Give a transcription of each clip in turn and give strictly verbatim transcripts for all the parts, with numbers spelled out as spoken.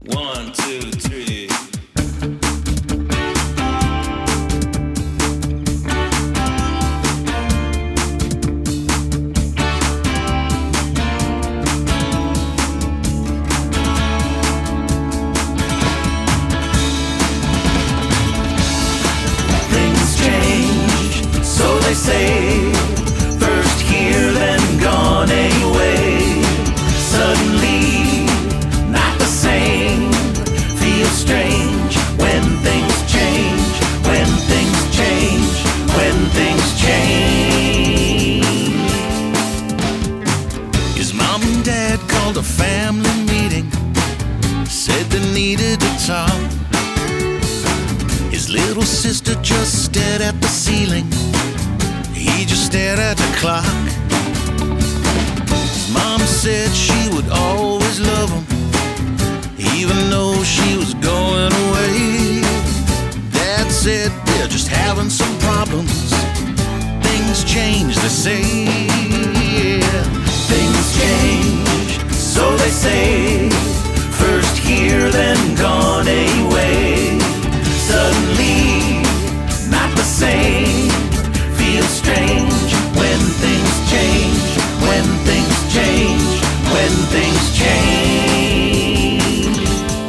One, two, three. Things change, so they say. First here, then gone away. Suddenly, not the same. Feels strange when things change. When things change. When things change. His mom and dad called a family meeting. Said they needed to talk. His little sister just stared at the ceiling. He just stared at the clock. His mom said she would always love him, even though she was going away. Dad said they're just having some problems. Things change, they say. Yeah. Things change, so they say. First here, then gone away. Suddenly, not the same. Feels strange when things change. When things change. When things change.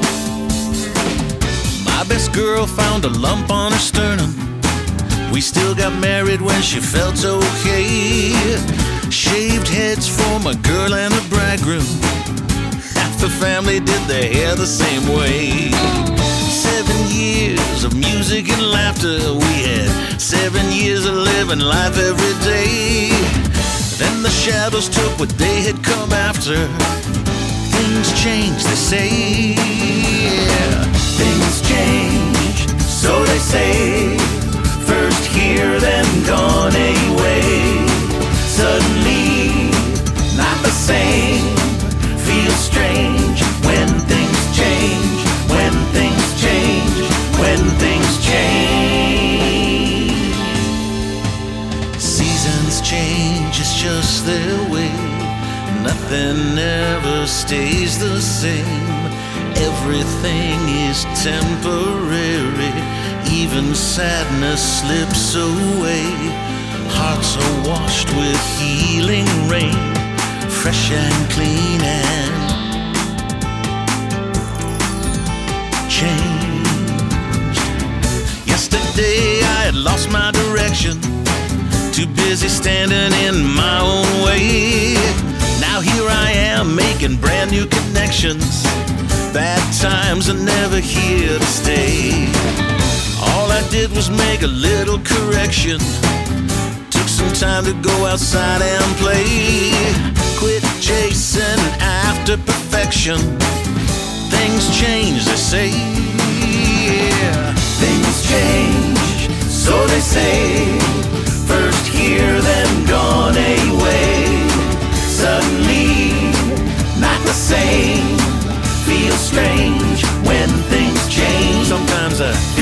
My best girl found a lump on her sternum. We still got married when she felt okay. Shaved heads for my girl and the bridegroom. Half the family did their hair the same way. Seven years of music and laughter we had. Seven years of living life every day. Then the shadows took what they had come after. Things change, they say. Yeah. Things change, so they say. First here, then gone away. Suddenly, not the same. Feels strange when things change. When things change. When things change. Seasons change, it's just their way. Nothing ever stays the same. Everything is temporary. Even sadness slips away. Hearts are washed with healing rain. Fresh and clean and changed. Yesterday I had lost my direction. Too busy standing in my own way. Now here I am making brand new connections. Bad times are never here to stay. All I did was make a little correction. Took some time to go outside and play. Quit chasing after perfection. Things change, they say. Yeah. Things change, so they say. First here, then gone away. Suddenly, not the same. Feels strange when things change. Sometimes I